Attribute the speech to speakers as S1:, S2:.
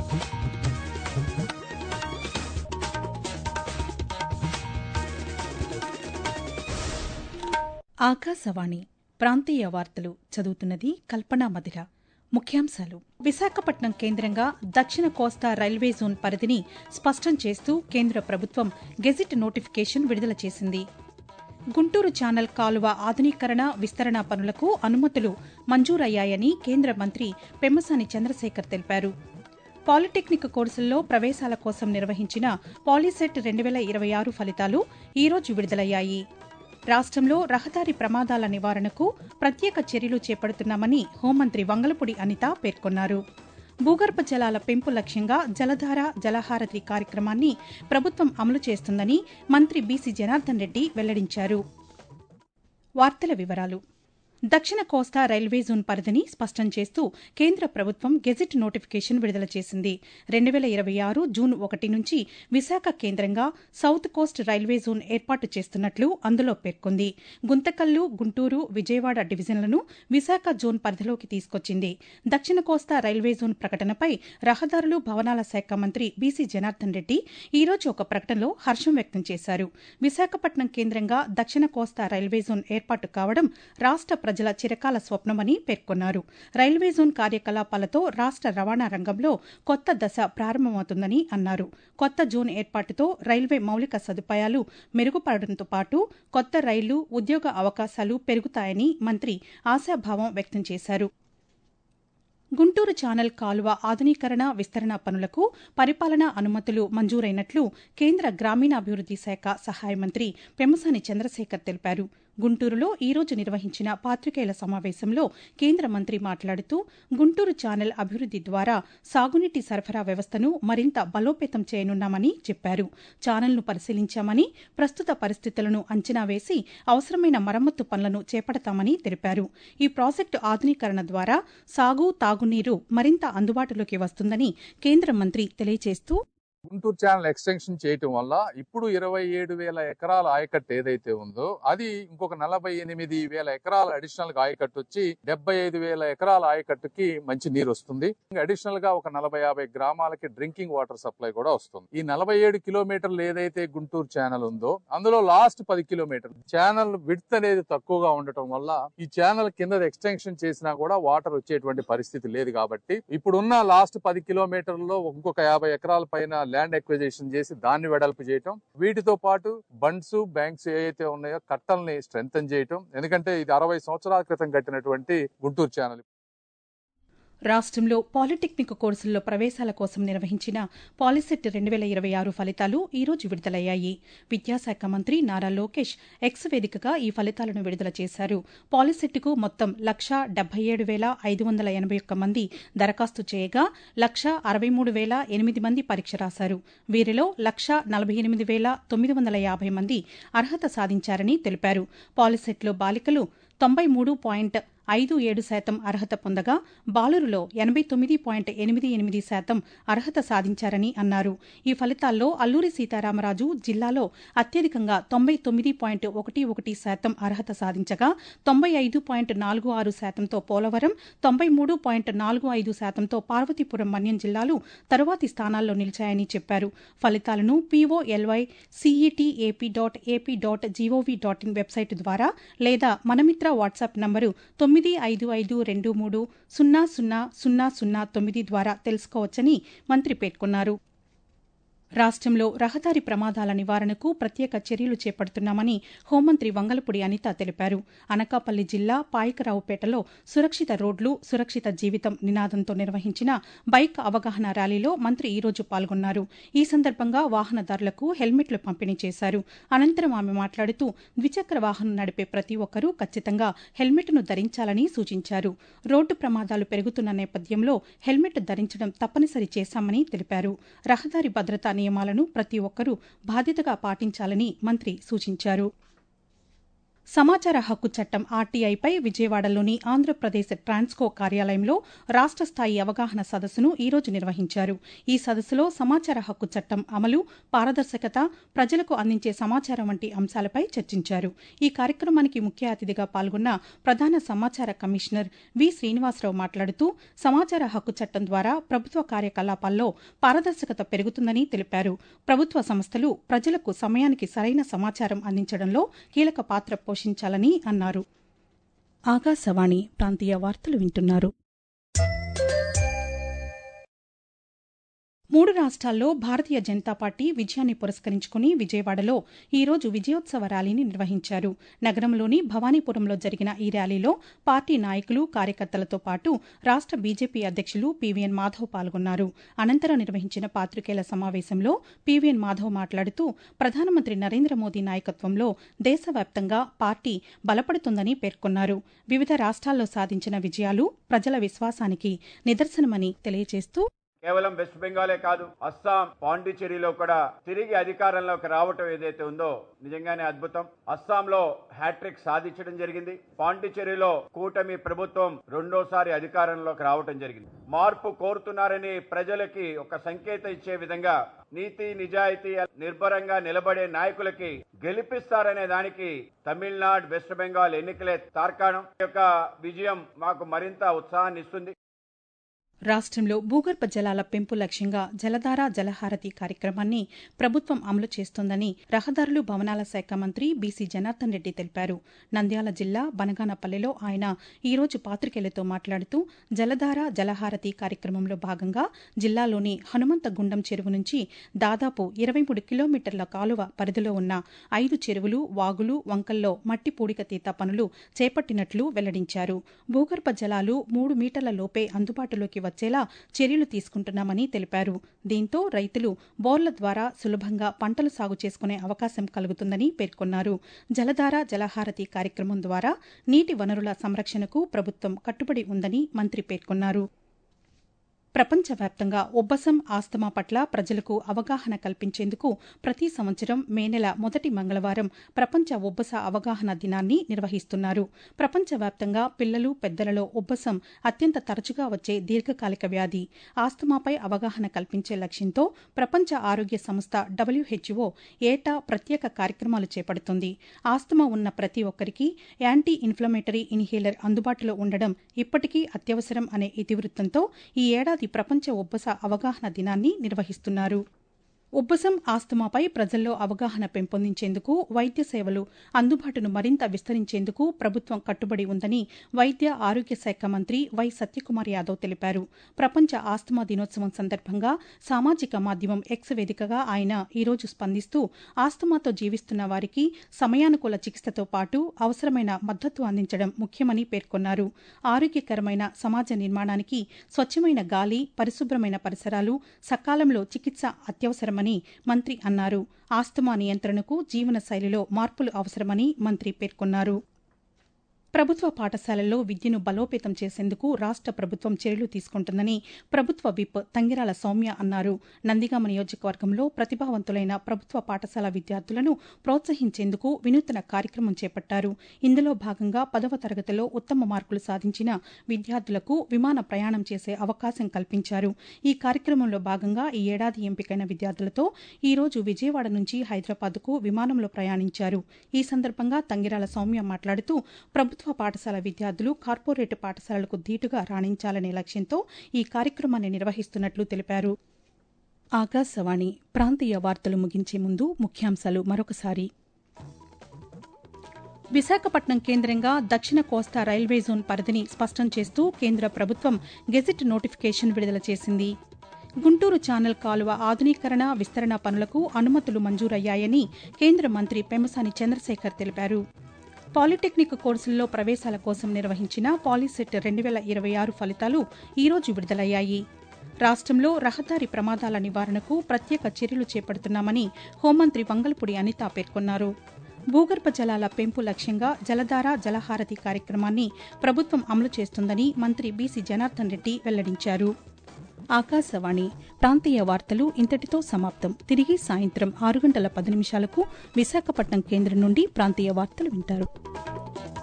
S1: ఆకాశవాణి ప్రాంతీయ వార్తలు చదువుతున్నది కల్పనా మధిర. ముఖ్యాంశాలు: విశాఖపట్నం కేంద్రంగా దక్షిణ కోస్తా రైల్వే జోన్ పరిధిని స్పష్టం చేస్తూ కేంద్ర ప్రభుత్వం గెజిట్ నోటిఫికేషన్ విడుదల చేసింది. గుంటూరు ఛానల్ కాలువ ఆధునీకరణ, విస్తరణ పనులకు అనుమతులు మంజూరయ్యాయని కేంద్ర మంత్రి పెమ్మసాని చంద్రశేఖర్ తెలిపారు. పాలిటెక్నిక్ కోర్సుల్లో ప్రవేశాల కోసం నిర్వహించిన పాలిసెట్ 2026 ఫలితాలు ఈరోజు విడుదలయ్యాయి. రాష్ట్రంలో రహదారి ప్రమాదాల నివారణకు ప్రత్యేక చర్యలు చేపడుతున్నామని హోంమంత్రి వంగలపూడి అనిత పేర్కొన్నారు. భూగర్భ జలాల పెంపు లక్ష్యంగా జలధార, జలహారతి కార్యక్రమాన్ని ప్రభుత్వం అమలు చేస్తుందని మంత్రి బీసీ జనార్దన్ రెడ్డి వెల్లడించారు. వార్తల వివరాలు: దక్షిణ కోస్తా రైల్వే జోన్ పరిధిని స్పష్టం చేస్తూ కేంద్ర ప్రభుత్వం గెజిట్ నోటిఫికేషన్ విడుదల చేసింది. 2026 జూన్ 1 నుంచి విశాఖ కేంద్రంగా సౌత్ కోస్ట్ రైల్వే జోన్ ఏర్పాటు చేస్తున్నట్లు అందులో పేర్కొంది. గుంతకల్లు, గుంటూరు, విజయవాడ డివిజన్లను విశాఖ జోన్ పరిధిలోకి తీసుకొచ్చింది. దక్షిణ కోస్తా రైల్వే జోన్ ప్రకటనపై రహదారులు, భవనాల శాఖ మంత్రి బీసీ జనార్దన్ రెడ్డి ఈరోజు ఒక ప్రకటనలో హర్షం వ్యక్తం చేశారు. విశాఖపట్నం కేంద్రంగా దక్షిణ కోస్తా రైల్వే జోన్ ఏర్పాటు కావడం రాష్ట్ర ప్రజల చిరకాల స్వప్నమని పేర్కొన్నారు. రైల్వే జోన్ కార్యకలాపాలతో రాష్ట్ర రవాణా రంగంలో కొత్త దశ ప్రారంభమవుతుందని అన్నారు. కొత్త జోన్ ఏర్పాటుతో రైల్వే మౌలిక సదుపాయాలు మెరుగుపడడంతో పాటు కొత్త రైళ్లు, ఉద్యోగ అవకాశాలు పెరుగుతాయని మంత్రి ఆశాభావం వ్యక్తం చేశారు. గుంటూరు ఛానల్ కాలువ ఆధునీకరణ, విస్తరణ పనులకు పరిపాలనా అనుమతులు మంజూరైనట్లు కేంద్ర గ్రామీణాభివృద్ది శాఖ సహాయ మంత్రి పెమ్మసాని చంద్రశేఖర్ తెలిపారు. గుంటూరులో ఈరోజు నిర్వహించిన పాతికేయుల సమావేశంలో కేంద్ర మంత్రి మాట్లాడుతూ గుంటూరు ఛానల్ అభివృద్ది ద్వారా సాగునీటి సరఫరా వ్యవస్థను మరింత బలోపేతం చేయనున్నామని చెప్పారు. ఛానల్ను పరిశీలించామని, ప్రస్తుత పరిస్థితులను అంచనా వేసి అవసరమైన మరమ్మతు పనులను చేపడతామని తెలిపారు. ఈ ప్రాజెక్టు ఆధునీకరణ ద్వారా సాగు, తాగునీరు మరింత అందుబాటులోకి వస్తుందని కేంద్ర మంత్రి తెలియజేస్తూ,
S2: గుంటూరు ఛానల్ ఎక్స్టెన్షన్ చేయటం వల్ల ఇప్పుడు 27,000 ఎకరాల ఆయకట్టు ఏదైతే ఉందో అది ఇంకొక 48,000 ఎకరాల అడిషనల్ గా ఆయకట్టు వచ్చి 75,000 ఎకరాల ఆయకట్టుకి మంచి నీరు వస్తుంది. అడిషనల్ గా ఒక 40-50 గ్రామాలకి డ్రింకింగ్ వాటర్ సప్లై కూడా వస్తుంది. ఈ 47 కిలోమీటర్లు ఏదైతే గుంటూరు ఛానల్ ఉందో అందులో లాస్ట్ 10 కిలోమీటర్లు ఛానల్ విడ్త్ అనేది తక్కువగా ఉండటం వల్ల ఈ ఛానల్ కింద ఎక్స్టెన్షన్ చేసినా కూడా వాటర్ వచ్చేటువంటి పరిస్థితి లేదు. కాబట్టి ఇప్పుడున్న లాస్ట్ 10 కిలోమీటర్లలో ఇంకొక 50 ఎకరాల పైన ల్యాండ్ ఎక్విజిషన్ చేసి దాన్ని వెడల్పు చేయటం, వీటితో పాటు బండ్స్, బ్యాంక్స్ ఏవైతే ఉన్నాయో కట్టల్ని స్ట్రెంథన్ చేయటం. ఎందుకంటే ఇది 60 సంవత్సరాల క్రితం కట్టినటువంటి గుంటూరు ఛానల్.
S1: రాష్ట్రంలో పాలిటెక్నిక్ కోర్సుల్లో ప్రవేశాల కోసం నిర్వహించిన పాలిసెట్ 2026 ఫలితాలు ఈరోజు విడుదలయ్యాయి. విద్యాశాఖ మంత్రి నారా లోకేష్ ఎక్స్ వేదికగా ఈ ఫలితాలను విడుదల చేశారు. పాలిసెట్కు మొత్తం 1,77,581 మంది దరఖాస్తు చేయగా 1,63,008 మంది పరీక్ష రాశారు. వీరిలో 1,48,950 మంది అర్హత సాధించారని తెలిపారు. పాలిసెట్లో బాలికలు 93.57% అర్హత పొందగా బాలురులో 89.88% అర్హత సాధించారని అన్నారు. ఈ ఫలితాల్లో అల్లూరి సీతారామరాజు జిల్లాలో అత్యధికంగా 99.11% అర్హత సాధించగా 95.46%తో పోలవరం, 93.45%తో పార్వతీపురం మన్యం జిల్లాలు తరువాతి స్థానాల్లో నిలిచాయని చెప్పారు. ఫలితాలను POLYCETAP.AP.gov.in వెబ్సైట్ ద్వారా లేదా మనమిత్ర వాట్సాప్ నంబరు 955223000009 ద్వారా తెలుసుకోవచ్చని మంత్రి పేర్కొన్నారు. రాష్ట్రంలో రహదారి ప్రమాదాల నివారణకు ప్రత్యేక చర్యలు చేపడుతున్నామని హోంమంత్రి వంగలపూడి అనిత తెలిపారు. అనకాపల్లి జిల్లా పాయకరావుపేటలో సురక్షిత రోడ్లు, సురక్షిత జీవితం నినాదంతో నిర్వహించిన బైక్ అవగాహన ర్యాలీలో మంత్రి ఈరోజు పాల్గొన్నారు. ఈ సందర్భంగా వాహనదారులకు హెల్మెట్లు పంపిణీ చేశారు. అనంతరం ఆమె మాట్లాడుతూ ద్విచక్ర వాహనం నడిపే ప్రతి ఒక్కరూ ఖచ్చితంగా హెల్మెట్ను ధరించాలని సూచించారు. రోడ్డు ప్రమాదాలు పెరుగుతున్న నేపథ్యంలో హెల్మెట్ ధరించడం తప్పనిసరి చేశామని తెలిపారు. రహదారి భద్రతా నియమాలను ప్రతి ఒక్కరూ బాధ్యతగా పాటించాలని మంత్రి సూచించారు. సమాచార హక్కు చట్టం ఆర్టీఐపై విజయవాడలోని ఆంధ్రప్రదేశ్ ట్రాన్స్కో కార్యాలయంలో రాష్ట్ర స్థాయి అవగాహన సదస్సును ఈరోజు నిర్వహించారు. ఈ సదస్సులో సమాచార హక్కు చట్టం అమలు, పారదర్శకత, ప్రజలకు అందించే సమాచారం వంటి అంశాలపై చర్చించారు. ఈ కార్యక్రమానికి ముఖ్య అతిథిగా పాల్గొన్న ప్రధాన సమాచార కమిషనర్ వి. శ్రీనివాసరావు మాట్లాడుతూ సమాచార హక్కు చట్టం ద్వారా ప్రభుత్వ కార్యకలాపాల్లో పారదర్శకత పెరుగుతుందని తెలిపారు. ప్రభుత్వ సంస్థలు ప్రజలకు సమయానికి సరైన సమాచారం అందించడంలో కీలక పాత్ర పోషించాలని అన్నారు. ఆకాశవాణి ప్రాంతీయ వార్తలు వింటున్నారు. 3 రాష్ట్రాల్లో భారతీయ జనతా పార్టీ విజయాన్ని పురస్కరించుకుని విజయవాడలో ఈరోజు విజయోత్సవ ర్యాలీని నిర్వహించారు. నగరంలోని భవానీపురంలో జరిగిన ఈ ర్యాలీలో పార్టీ నాయకులు, కార్యకర్తలతో పాటు రాష్ట్ర బీజేపీ అధ్యక్షులు పీవీఎన్ మాధవ్ పాల్గొన్నారు. అనంతరం నిర్వహించిన పాతికేయుల సమావేశంలో పీవీఎన్ మాధవ్ మాట్లాడుతూ ప్రధానమంత్రి నరేంద్ర మోదీ నాయకత్వంలో దేశవ్యాప్తంగా పార్టీ బలపడుతుందని పేర్కొన్నారు. వివిధ రాష్ట్రాల్లో సాధించిన విజయాలు ప్రజల విశ్వాసానికి నిదర్శనమని తెలియజేస్తూ
S3: కేవలం వెస్ట్ బెంగాలే కాదు, అస్సాం, పాండిచ్చేరిలో కూడా తిరిగి అధికారంలోకి రావటం ఏదైతే ఉందో నిజంగానే అద్భుతం. అస్సాంలో హ్యాట్రిక్ సాధించడం జరిగింది. పాండిచ్చేరిలో కూటమి ప్రభుత్వం రెండోసారి అధికారంలోకి రావటం జరిగింది. మార్పు కోరుతున్నారని ప్రజలకి ఒక సంకేతం ఇచ్చే విధంగా నీతి, నిజాయితీ, నిర్భరంగా నిలబడే నాయకులకి గెలిపిస్తారనే దానికి తమిళనాడు, వెస్ట్ బెంగాల్ ఎన్నికలే తార్కాణం. యొక్క విజయం మాకు మరింత ఉత్సాహాన్ని ఇస్తుంది.
S1: రాష్ట్రంలో భూగర్భ జలాల పెంపు లక్ష్యంగా జలధార జలహారతి కార్యక్రమాన్ని ప్రభుత్వం అమలు చేస్తోందని రహదారులు, భవనాల శాఖ మంత్రి బీసీ జనార్దన్ రెడ్డి తెలిపారు. నంద్యాల జిల్లా బనగానపల్లిలో ఆయన ఈరోజు పాతికేయులతో మాట్లాడుతూ జలధార జలహారతి కార్యక్రమంలో భాగంగా జిల్లాలోని హనుమంతగుండం చెరువు నుంచి దాదాపు 23 కిలోమీటర్ల కాలువ పరిధిలో ఉన్న 5 చెరువులు, వాగులు, వంకల్లో మట్టి పూడికతీత పనులు చేపట్టినట్లు వెల్లడించారు. భూగర్భ జలాలు 3 మీటర్ల లోపే అందుబాటులోకి వచ్చేలా చర్యలు తీసుకుంటున్నామని తెలిపారు. దీంతో రైతులు బోర్ల ద్వారా సులభంగా పంటలు సాగు చేసుకునే అవకాశం కలుగుతుందని పేర్కొన్నారు. జలధార జలహారతి కార్యక్రమం ద్వారా నీటి వనరుల సంరక్షణకు ప్రభుత్వం కట్టుబడి ఉందని మంత్రి పేర్కొన్నారు. ప్రపంచవ్యాప్తంగా ఉబ్బసం, ఆస్తమా పట్ల ప్రజలకు అవగాహన కల్పించేందుకు ప్రతి సంవత్సరం మే నెల మొదటి మంగళవారం ప్రపంచ ఉబ్బస అవగాహన దినాన్ని నిర్వహిస్తున్నారు. ప్రపంచవ్యాప్తంగా పిల్లలు, పెద్దలలో ఉబ్బసం అత్యంత తరచుగా వచ్చే దీర్ఘకాలిక వ్యాధి. ఆస్తమాపై అవగాహన కల్పించే లక్ష్యంతో ప్రపంచ ఆరోగ్య సంస్థ WHO ఏటా ప్రత్యేక కార్యక్రమాలు చేపడుతుంది. ఆస్తమా ఉన్న ప్రతి ఒక్కరికి యాంటీ ఇన్ఫ్లమేటరీ ఇన్హేలర్ అందుబాటులో ఉండడం ఇప్పటికీ అత్యవసరం అనే ఇతివృత్తంతో ఈ ఏడాది ప్రపంచ ఉబ్బస అవగాహన దినాన్ని నిర్వహిస్తున్నారు. ఉబ్బసం, ఆస్తమాపై ప్రజల్లో అవగాహన పెంపొందించేందుకు వైద్య సేవలు అందుబాటును మరింత విస్తరించేందుకు ప్రభుత్వం కట్టుబడి ఉందని వైద్య ఆరోగ్య శాఖ మంత్రి వై. సత్యకుమార్ యాదవ్ తెలిపారు. ప్రపంచ ఆస్తమా దినోత్సవం సందర్భంగా సామాజిక మాధ్యమం ఎక్స్ వేదికగా ఆయన ఈరోజు స్పందిస్తూ ఆస్తమాతో జీవిస్తున్న వారికి సమయానుకూల చికిత్సతో పాటు అవసరమైన మద్దతు అందించడం ముఖ్యమని పేర్కొన్నారు. ఆరోగ్యకరమైన సమాజ నిర్మాణానికి స్వచ్ఛమైన గాలి, పరిశుభ్రమైన పరిసరాలు, సకాలంలో చికిత్స అత్యవసరం మంత్రి అన్నారు. ఆస్తమా నియంత్రణకు జీవన శైలిలో మార్పులు అవసరమని మంత్రి పేర్కొన్నారు. ప్రభుత్వ పాఠశాలల్లో విద్యను బలోపేతం చేసేందుకు రాష్ట్ర ప్రభుత్వం చర్యలు తీసుకుంటుందని ప్రభుత్వ విప్ తంగిరాల సౌమ్య అన్నారు. నందిగామ నియోజకవర్గంలో ప్రతిభావంతులైన ప్రభుత్వ పాఠశాల విద్యార్థులను ప్రోత్సహించేందుకు వినూత్న కార్యక్రమం చేపట్టారు. ఇందులో భాగంగా 10వ తరగతిలో ఉత్తమ మార్కులు సాధించిన విద్యార్థులకు విమాన ప్రయాణం చేసే అవకాశం కల్పించారు. ఈ కార్యక్రమంలో భాగంగా ఈ ఏడాది ఎంపికైన విద్యార్థులతో ఈరోజు విజయవాడ నుంచి హైదరాబాద్కు విమానంలో ప్రయాణించారు. ఈ సందర్భంగా తంగిరాల సౌమ్య మాట్లాడుతూ ప్రభుత్వ పాఠశాల విద్యార్థులు కార్పొరేట్ పాఠశాలలకు ధీటుగా రాణించాలనే లక్ష్యంతో ఈ కార్యక్రమాన్ని నిర్వహిస్తున్నట్లు తెలిపారు. ఆకాశవాణి ప్రాంతీయ వార్తలు ముగించే ముందు ముఖ్యాంశాలు మరొకసారి. విశాఖపట్నం కేంద్రంగా దక్షిణ కోస్తా రైల్వే జోన్ పరిధిని స్పష్టం చేస్తూ కేంద్ర ప్రభుత్వం గెజిట్ నోటిఫికేషన్ విడుదల చేసింది. గుంటూరు ఛానల్ కాలువ ఆధునీకరణ, విస్తరణ పనులకు అనుమతులు మంజూరయ్యాయని కేంద్ర మంత్రి పెమ్మసాని చంద్రశేఖర్ తెలిపారు. పాలిటెక్నిక్ కోర్సుల్లో ప్రవేశాల కోసం నిర్వహించిన పాలిసెట్ 2026 ఫలితాలు ఈరోజు విడుదలయ్యాయి. రాష్ట్రంలో రహదారి ప్రమాదాల నివారణకు ప్రత్యేక చర్యలు చేపడుతున్నామని హోంమంత్రి వంగల్పూడి అనిత పేర్కొన్నారు. భూగర్భ జలాల పెంపు లక్ష్యంగా జలధార జలహారతి కార్యక్రమాన్ని ప్రభుత్వం అమలు చేస్తుందని మంత్రి బీసీ జనార్దన్ రెడ్డి వెల్లడించారు. ఆకాశవాణి ప్రాంతీయ వార్తలు ఇంతటితో సమాప్తం. తిరిగి సాయంత్రం 6 గంటల 10 నిమిషాలకు విశాఖపట్నం కేంద్రం నుండి ప్రాంతీయ వార్తలు వింటారు.